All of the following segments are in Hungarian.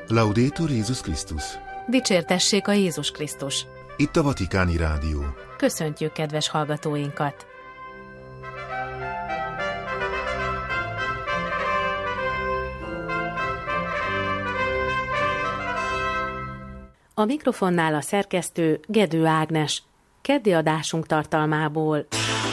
Laudetur Jézus Krisztus! Dicsértessék a Jézus Krisztus! Itt a Vatikáni Rádió. Köszöntjük kedves hallgatóinkat! A mikrofonnál a szerkesztő Gedő Ágnes. Keddi adásunk tartalmából: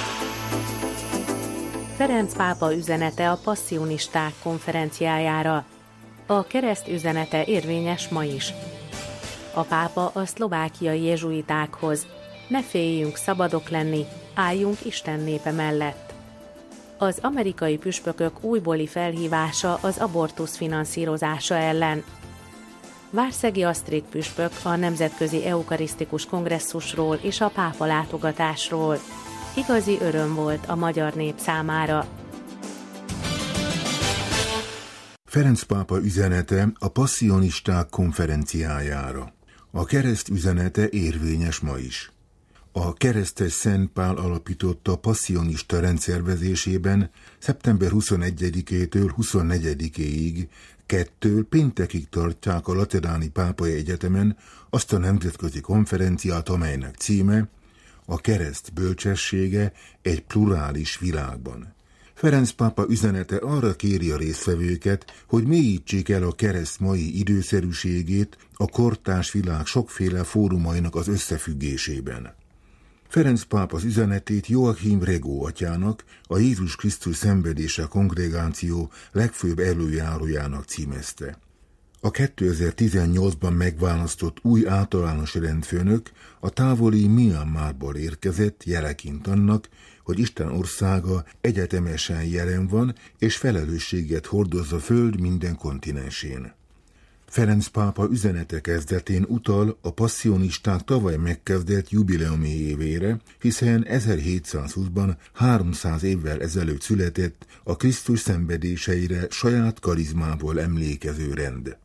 Ferenc pápa üzenete a passzionisták konferenciájára. A kereszt üzenete érvényes ma is. A pápa a szlovákiai jezsuitákhoz: ne féljünk szabadok lenni, álljunk Isten népe mellett. Az amerikai püspökök újbóli felhívása az abortusz finanszírozása ellen. Várszegi Asztrid püspök a Nemzetközi Eukarisztikus Kongresszusról és a pápa látogatásról. Igazi öröm volt a magyar nép számára. Ferenc pápa üzenete a passzionisták konferenciájára. A kereszt üzenete érvényes ma is. A keresztes Szent Pál alapította passzionista rendszervezésében szeptember 21-től 24-ig, kettől péntekig tartják a Lateráni Pápai Egyetemen azt a nemzetközi konferenciát, amelynek címe a kereszt bölcsessége egy plurális világban. Ferenc pápa üzenete arra kéri a résztvevőket, hogy mélyítsék el a kereszt mai időszerűségét a kortárs világ sokféle fórumainak az összefüggésében. Ferenc pápa az üzenetét Joachim Regó atyának, a Jézus Krisztus szenvedése kongregáció legfőbb előjárójának címezte. A 2018-ban megválasztott új általános rendfőnök a távoli Myanmarból érkezett, jeleként annak, hogy Isten országa egyetemesen jelen van és felelősséget hordoz a föld minden kontinensén. Ferenc pápa üzenete kezdetén utal a passzionisták tavaly megkezdett jubileumi évére, hiszen 1720-ban 300 évvel ezelőtt született a Krisztus szenvedéseire saját karizmából emlékező rend.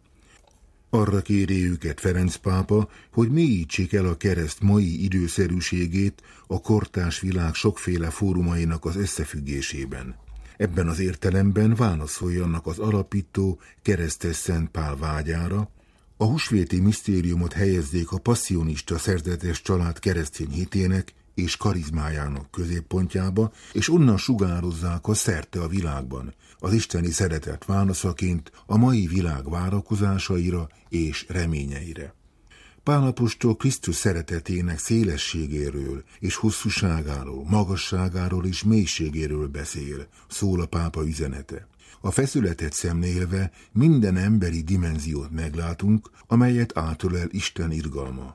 Arra kéri őket Ferenc pápa, hogy mélyítsék el a kereszt mai időszerűségét a kortárs világ sokféle fórumainak az összefüggésében. Ebben az értelemben válaszoljanak az alapító keresztes Szent Pál vágyára, a húsvéti misztériumot helyezzék a passzionista szerzetes család keresztény hitének és karizmájának középpontjába, és onnan sugározzák a szerte a világban, az isteni szeretet válaszaként a mai világ várakozásaira és reményeire. Pál apostol Krisztus szeretetének szélességéről és hosszúságáról, magasságáról és mélységéről beszél, szól a pápa üzenete. A feszületet szemlélve minden emberi dimenziót meglátunk, amelyet átölel Isten irgalma.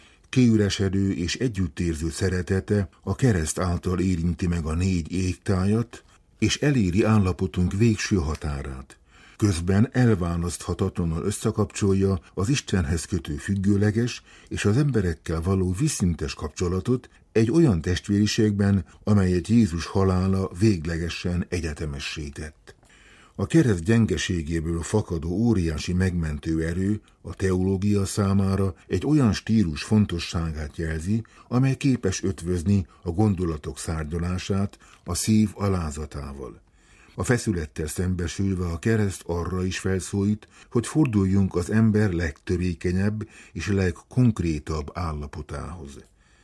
Kiüresedő és együttérző szeretete a kereszt által érinti meg a 4 égtájat, és eléri állapotunk végső határát. Közben elválaszthatatlanul összekapcsolja az Istenhez kötő függőleges és az emberekkel való vízszintes kapcsolatot egy olyan testvériségben, amelyet Jézus halála véglegesen egyetemessé tett. A kereszt gyengeségéből fakadó óriási megmentő erő a teológia számára egy olyan stílus fontosságát jelzi, amely képes ötvözni a gondolatok szárnyalását a szív alázatával. A feszülettel szembesülve a kereszt arra is felszólít, hogy forduljunk az ember legtörékenyebb és legkonkrétabb állapotához.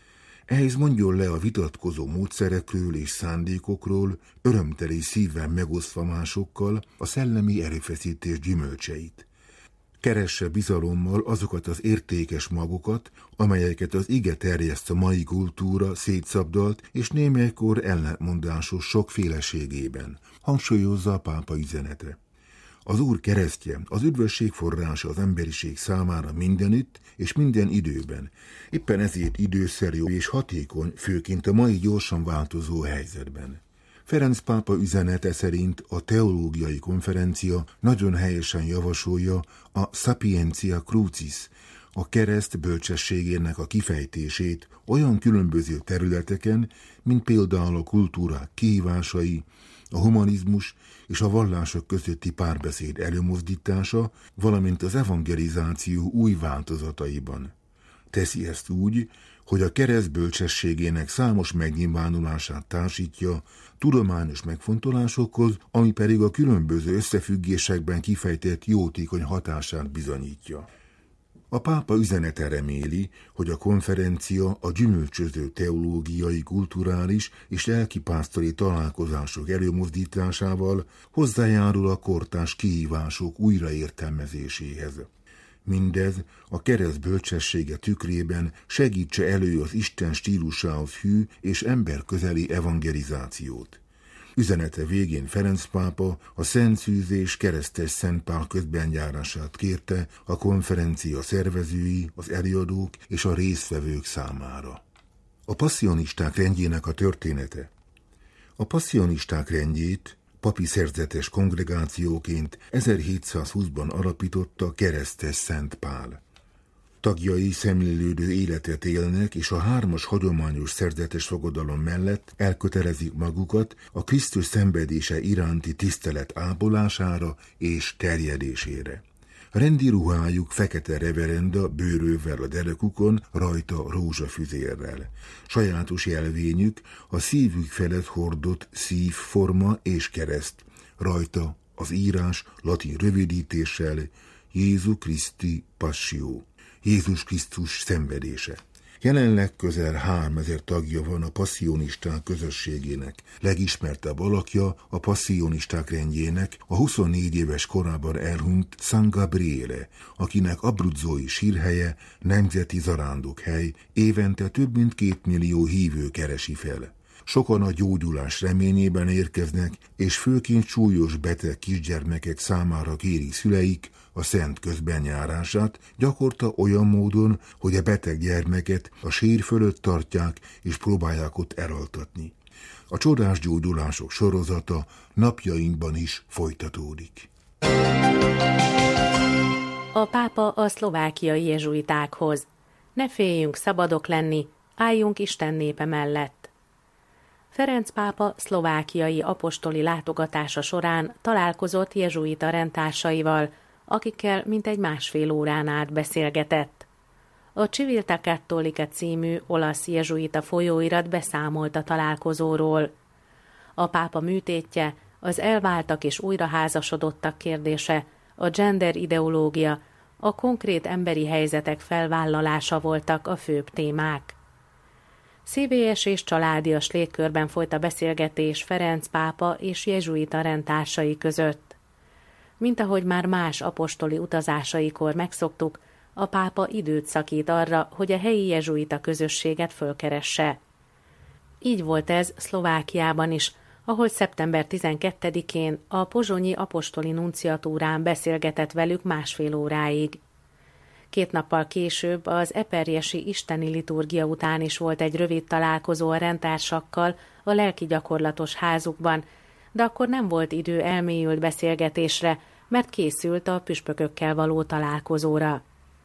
Ehhez mondjon le a vitatkozó módszerekről és szándékokról, örömteli szívvel megosztva másokkal a szellemi erőfeszítés gyümölcseit. Keresse bizalommal azokat az értékes magokat, amelyeket az ige terjeszt a mai kultúra szétszabdalt és némelykor ellentmondásos sokféleségében, hangsúlyozza a pápa üzenete. Az Úr keresztje, az üdvösség forrása az emberiség számára mindenütt és minden időben. Éppen ezért időszerű és hatékony, főként a mai gyorsan változó helyzetben. Ferenc pápa üzenete szerint a teológiai konferencia nagyon helyesen javasolja a Sapientia Crucis, a kereszt bölcsességének a kifejtését olyan különböző területeken, mint például a kultúrák kihívásai, a humanizmus és a vallások közötti párbeszéd előmozdítása, valamint az evangelizáció új változataiban. Teszi ezt úgy, hogy a kereszt bölcsességének számos megnyilvánulását társítja tudományos megfontolásokhoz, ami pedig a különböző összefüggésekben kifejtett jótékony hatását bizonyítja. A pápa üzenete reméli, hogy a konferencia a gyümölcsöző teológiai, kulturális és lelkipásztori találkozások előmozdításával hozzájárul a kortárs kihívások újraértelmezéséhez. Mindez a kereszt bölcsessége tükrében segítse elő az Isten stílusához hű és emberközeli evangelizációt. Üzenete végén Ferenc pápa a Szent Szűzés keresztes Szent Pál közbenjárását kérte a konferencia szervezői, az előadók és a résztvevők számára. A passzionisták rendjének a története. A passzionisták rendjét papi szerzetes kongregációként 1720-ban alapította keresztes Szent Pál. Tagjai szemlélődő életet élnek, és a 3 hagyományos szerzetes fogadalom mellett elkötelezik magukat a Krisztus szenvedése iránti tisztelet ápolására és terjedésére. Rendi ruhájuk fekete reverenda bőrővel a derekukon, rajta rózsafüzérrel. Sajátos jelvényük a szívük felett hordott szívforma és kereszt, rajta az írás latin rövidítéssel Jézus Christi Passio. Jézus Krisztus szenvedése. Jelenleg közel 3000 tagja van a passzionisták közösségének. Legismertebb alakja a passzionisták rendjének a 24 éves korában elhunyt San Gabriele, akinek abruzzói sírhelye, nemzeti zarándokhely, évente több mint 2 millió hívő keresi fel. Sokan a gyógyulás reményében érkeznek, és főként súlyos beteg kisgyermekek számára kérik szüleik a szent közbenjárását, gyakorta olyan módon, hogy a beteg gyermeket a sír fölött tartják és próbálják ott elaltatni. A csodás gyógyulások sorozata napjainkban is folytatódik. A pápa a szlovákiai jezsuitákhoz. Ne féljünk szabadok lenni, álljunk Isten népe mellett. Ferenc pápa szlovákiai apostoli látogatása során találkozott jezsuita rendtársaival, akikkel mintegy 1,5 órán át beszélgetett. A Civiltà Cattolica című olasz jezsuita folyóirat beszámolt a találkozóról. A pápa műtétje, az elváltak és újraházasodottak kérdése, a gender ideológia, a konkrét emberi helyzetek felvállalása voltak a főbb témák. Szívélyes és családias légkörben folyt a beszélgetés Ferenc pápa és jezsuita rendtársai között. Mint ahogy már más apostoli utazásaikor megszoktuk, a pápa időt szakít arra, hogy a helyi jezsuita közösséget fölkeresse. Így volt ez Szlovákiában is, ahol szeptember 12-én a pozsonyi apostoli nunciatúrán beszélgetett velük 1,5 óráig. 2 nappal később az eperjesi isteni liturgia után is volt egy rövid találkozó a rendtársakkal a lelki gyakorlatos házukban, de akkor nem volt idő elmélyült beszélgetésre, mert készült a püspökökkel való találkozóra.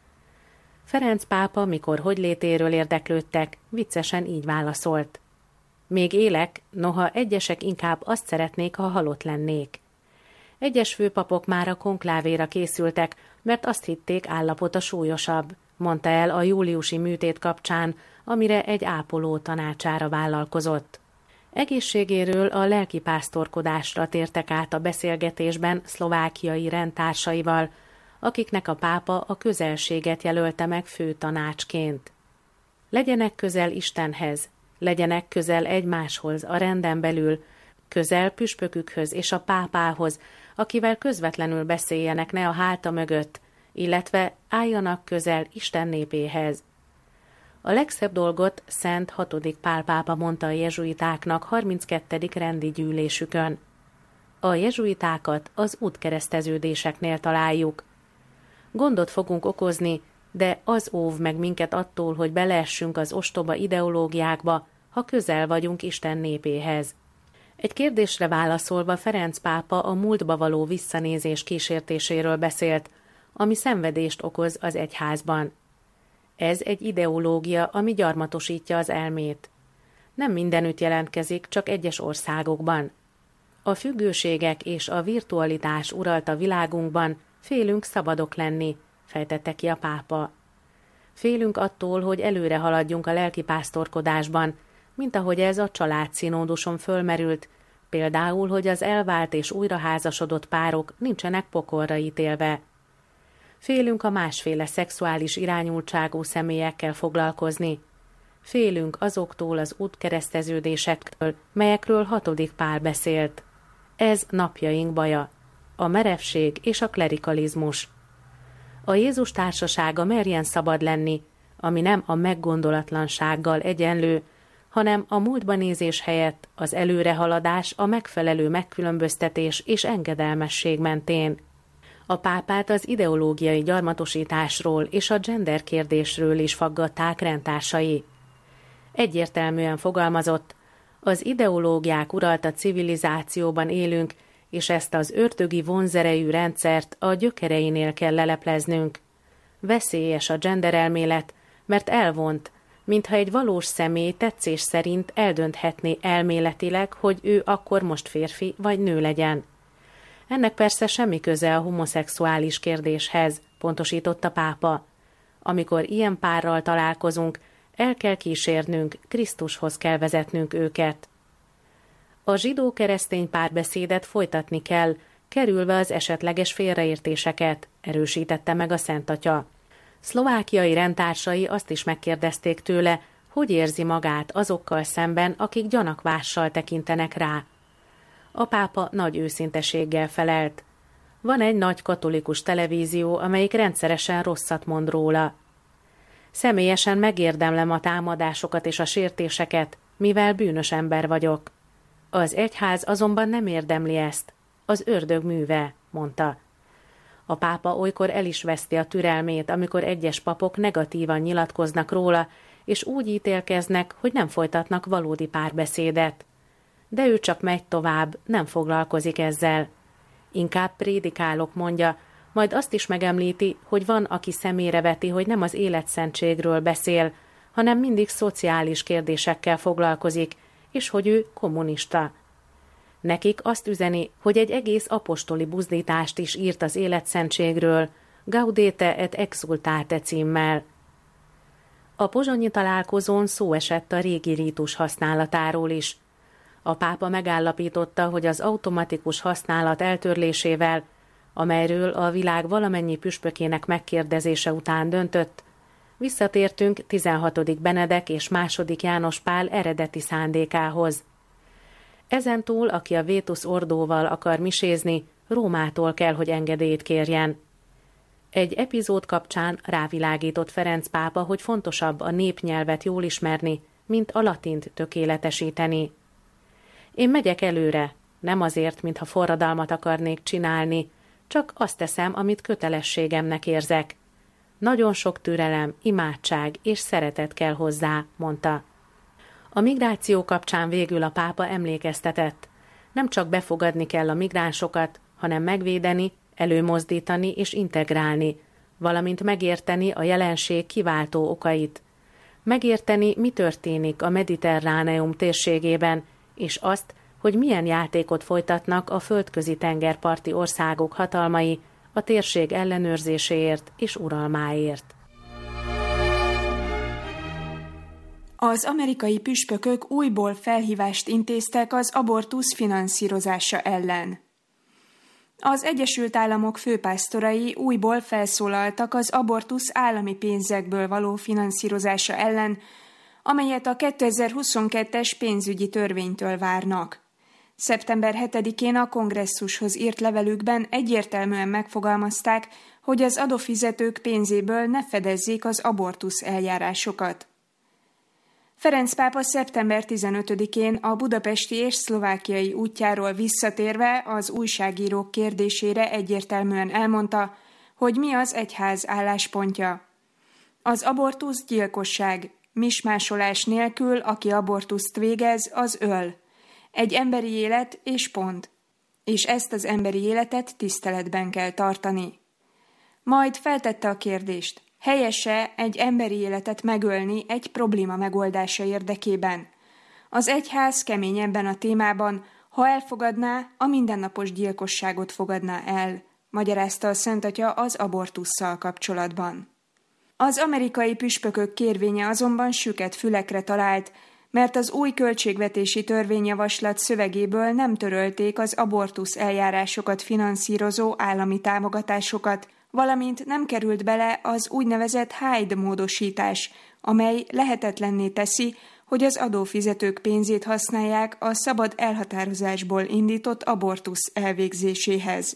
Ferenc pápa, mikor hogylétéről érdeklődtek, viccesen így válaszolt. Még élek, noha egyesek inkább azt szeretnék, ha halott lennék. Egyes főpapok már a konklávéra készültek, mert azt hitték, állapota súlyosabb, mondta el a júliusi műtét kapcsán, amire egy ápoló tanácsára vállalkozott. Egészségéről a lelkipásztorkodásra tértek át a beszélgetésben szlovákiai rendtársaival, akiknek a pápa a közelséget jelölte meg fő tanácsként. Legyenek közel Istenhez, legyenek közel egymáshoz a renden belül, közel püspökükhöz és a pápához, akivel közvetlenül beszéljenek ne a háta mögött, illetve álljanak közel Isten népéhez. A legszebb dolgot Szent 6. Pál pápa mondta a jezsuitáknak 32. rendi gyűlésükön. A jezsuitákat az útkereszteződéseknél találjuk. Gondot fogunk okozni, de az óv meg minket attól, hogy beleessünk az ostoba ideológiákba, ha közel vagyunk Isten népéhez. Egy kérdésre válaszolva Ferenc pápa a múltba való visszanézés kísértéséről beszélt, ami szenvedést okoz az egyházban. Ez egy ideológia, ami gyarmatosítja az elmét. Nem mindenütt jelentkezik, csak egyes országokban. A függőségek és a virtualitás uralta világunkban, félünk szabadok lenni, fejtette ki a pápa. Félünk attól, hogy előre haladjunk a lelkipásztorkodásban, mint ahogy ez a családszínóduson fölmerült, például, hogy az elvált és újraházasodott párok nincsenek pokolra ítélve. Félünk a másféle szexuális irányultságú személyekkel foglalkozni. Félünk azoktól az útkereszteződésektől, melyekről 6. Pál beszélt. Ez napjaink baja, a merevség és a klerikalizmus. A Jézus társasága merjen szabad lenni, ami nem a meggondolatlansággal egyenlő, hanem a múltba nézés helyett az előrehaladás, a megfelelő megkülönböztetés és engedelmesség mentén. A pápát az ideológiai gyarmatosításról és a gender kérdésről is faggatták rendtársai. Egyértelműen fogalmazott, az ideológiák uralta civilizációban élünk, és ezt az ördögi vonzerejű rendszert a gyökereinél kell lelepleznünk. Veszélyes a genderelmélet, mert elvont, mintha egy valós személy tetszés szerint eldönthetné elméletileg, hogy ő akkor most férfi vagy nő legyen. Ennek persze semmi köze a homoszexuális kérdéshez, pontosította pápa. Amikor ilyen párral találkozunk, el kell kísérnünk, Krisztushoz kell vezetnünk őket. A zsidó-keresztény párbeszédet folytatni kell, kerülve az esetleges félreértéseket, erősítette meg a Szent Atya. Szlovákiai rendtársai azt is megkérdezték tőle, hogy érzi magát azokkal szemben, akik gyanakvással tekintenek rá. A pápa nagy őszinteséggel felelt. Van egy nagy katolikus televízió, amelyik rendszeresen rosszat mond róla. Személyesen megérdemlem a támadásokat és a sértéseket, mivel bűnös ember vagyok. Az egyház azonban nem érdemli ezt. Az ördög műve, mondta. A pápa olykor el is veszti a türelmét, amikor egyes papok negatívan nyilatkoznak róla, és úgy ítélkeznek, hogy nem folytatnak valódi párbeszédet. De ő csak megy tovább, nem foglalkozik ezzel. Inkább prédikálok, mondja, majd azt is megemlíti, hogy van, aki szemére veti, hogy nem az életszentségről beszél, hanem mindig szociális kérdésekkel foglalkozik, és hogy ő kommunista. Nekik azt üzeni, hogy egy egész apostoli buzdítást is írt az életszentségről, Gaudete et Exsultate címmel. A pozsonyi találkozón szó esett a régi rítus használatáról is. A pápa megállapította, hogy az automatikus használat eltörlésével, amelyről a világ valamennyi püspökének megkérdezése után döntött, visszatértünk 16. Benedek és II. János Pál eredeti szándékához. Ezentúl, aki a Vetus Ordóval akar misézni, Rómától kell, hogy engedélyt kérjen. Egy epizód kapcsán rávilágított Ferenc pápa, hogy fontosabb a népnyelvet jól ismerni, mint a latint tökéletesíteni. Én megyek előre, nem azért, mintha forradalmat akarnék csinálni, csak azt teszem, amit kötelességemnek érzek. Nagyon sok türelem, imádság és szeretet kell hozzá, mondta. A migráció kapcsán végül a pápa emlékeztetett. Nem csak befogadni kell a migránsokat, hanem megvédeni, előmozdítani és integrálni, valamint megérteni a jelenség kiváltó okait. Megérteni, mi történik a Mediterráneum térségében, és azt, hogy milyen játékot folytatnak a földközi tengerparti országok hatalmai a térség ellenőrzéséért és uralmáért. Az amerikai püspökök újból felhívást intéztek az abortusz finanszírozása ellen. Az Egyesült Államok főpásztorai újból felszólaltak az abortusz állami pénzekből való finanszírozása ellen, amelyet a 2022-es pénzügyi törvénytől várnak. Szeptember 7-én a kongresszushoz írt levelükben egyértelműen megfogalmazták, hogy az adófizetők pénzéből ne fedezzék az abortusz eljárásokat. Ferenc pápa szeptember 15-én a budapesti és szlovákiai útjáról visszatérve az újságírók kérdésére egyértelműen elmondta, hogy mi az egyház álláspontja. Az abortusz gyilkosság, mismásolás nélkül, aki abortuszt végez, az öl. Egy emberi élet és pont. És ezt az emberi életet tiszteletben kell tartani. Majd feltette a kérdést, helyese egy emberi életet megölni egy probléma megoldása érdekében. Az egyház kemény ebben a témában, ha elfogadná, a mindennapos gyilkosságot fogadná el, magyarázta a Szent Atya az abortusszal kapcsolatban. Az amerikai püspökök kérvénye azonban süket fülekre talált, mert az új költségvetési törvényjavaslat szövegéből nem törölték az abortusz eljárásokat finanszírozó állami támogatásokat, valamint nem került bele az úgynevezett Hyde módosítás, amely lehetetlenné teszi, hogy az adófizetők pénzét használják a szabad elhatározásból indított abortusz elvégzéséhez.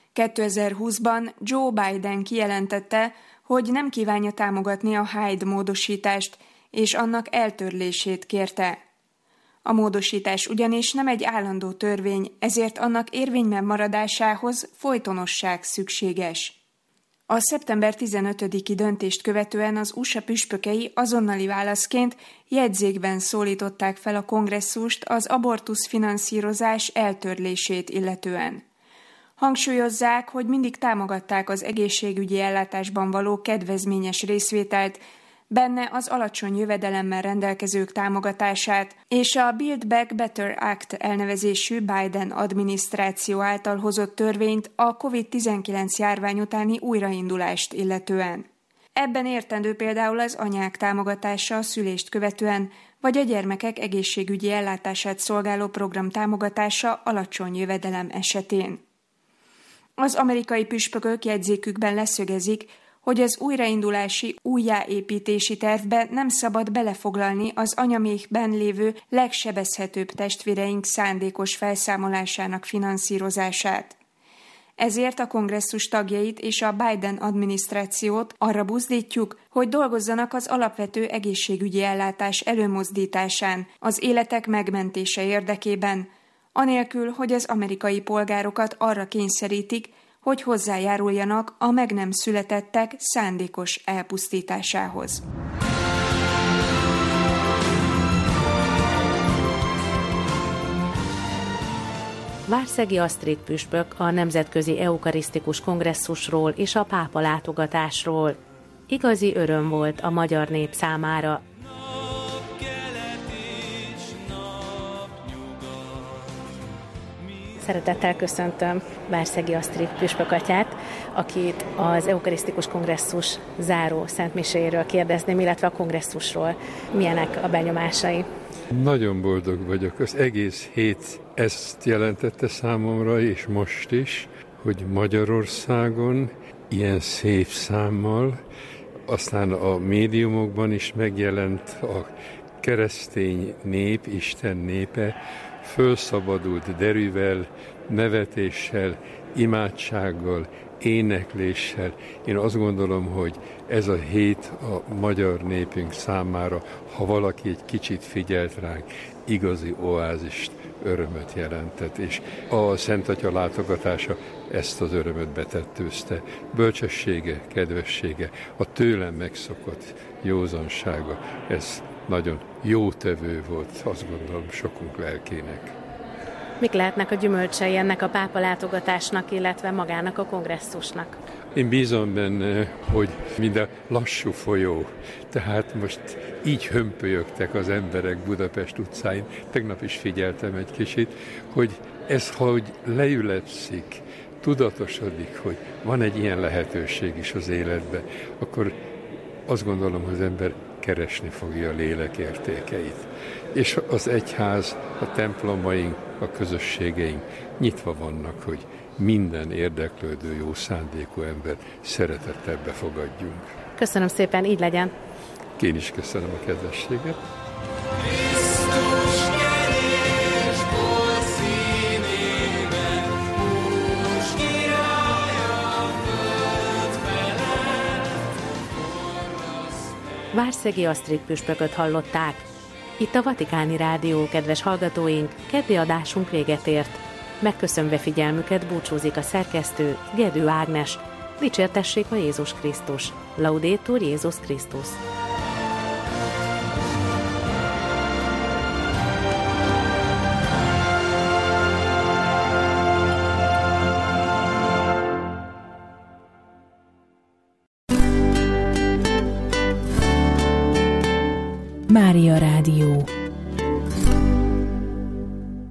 2020-ban Joe Biden kijelentette, hogy nem kívánja támogatni a Hyde módosítást, és annak eltörlését kérte. A módosítás ugyanis nem egy állandó törvény, ezért annak érvényben maradásához folytonosság szükséges. A szeptember 15-i döntést követően az USA püspökei azonnali válaszként jegyzékben szólították fel a kongresszust az abortusz finanszírozás eltörlését illetően. Hangsúlyozzák, hogy mindig támogatták az egészségügyi ellátásban való kedvezményes részvételt, benne az alacsony jövedelemmel rendelkezők támogatását, és a Build Back Better Act elnevezésű Biden adminisztráció által hozott törvényt a COVID-19 járvány utáni újraindulást illetően. Ebben értendő például az anyák támogatása a szülést követően, vagy a gyermekek egészségügyi ellátását szolgáló program támogatása alacsony jövedelem esetén. Az amerikai püspökök jegyzékükben leszögezik, hogy az újraindulási, újjáépítési tervbe nem szabad belefoglalni az anyaméhben lévő legsebezhetőbb testvéreink szándékos felszámolásának finanszírozását. Ezért a kongresszus tagjait és a Biden adminisztrációt arra buzdítjuk, hogy dolgozzanak az alapvető egészségügyi ellátás előmozdításán, az életek megmentése érdekében, anélkül, hogy az amerikai polgárokat arra kényszerítik, hogy hozzájáruljanak a meg nem születettek szándékos elpusztításához. Várszegi Asztrid püspök a Nemzetközi Eukarisztikus Kongresszusról és a pápa látogatásról. Igazi öröm volt a magyar nép számára. Szeretettel köszöntöm Várszegi Asztrid püspökatyát, akit az Eukarisztikus Kongresszus záró szentmiséjéről kérdezném, illetve a kongresszusról. Milyenek a benyomásai? Nagyon boldog vagyok. Az egész hét ezt jelentette számomra, és most is, hogy Magyarországon ilyen szép számmal, aztán a médiumokban is megjelent a keresztény nép, Isten népe, fölszabadult derűvel, nevetéssel, imádsággal, énekléssel. Én azt gondolom, hogy ez a hét a magyar népünk számára, ha valaki egy kicsit figyelt ránk, igazi oázist, örömöt jelentett, és a Szent Atya látogatása ezt az örömöt betettőzte. Bölcsessége, kedvessége, a tőlem megszokott józansága, ez nagyon jótevő volt, azt gondolom, sokunk lelkének. Mik lehetnek a gyümölcsei ennek a pápa látogatásnak, illetve magának a kongresszusnak? Én bízom benne, hogy minden lassú folyó, tehát most így hömpölyögtek az emberek Budapest utcáin, tegnap is figyeltem egy kicsit, hogy ez, hogy leülepszik, tudatosodik, hogy van egy ilyen lehetőség is az életben, akkor azt gondolom, hogy az ember keresni fogja a lélek értékeit. És az egyház, a templomaink, a közösségeink nyitva vannak, hogy minden érdeklődő, jó szándékú ember szeretettel befogadjunk. Köszönöm szépen, így legyen. Én is köszönöm a kedvességet. Várszegi Asztrid püspököt hallották. Itt a Vatikáni Rádió, kedves hallgatóink, keddi adásunk véget ért. Megköszönve figyelmüket búcsúzik a szerkesztő, Gedő Ágnes. Dicsértessék a Jézus Krisztus. Laudetur Jézus Krisztus. Mária Rádió.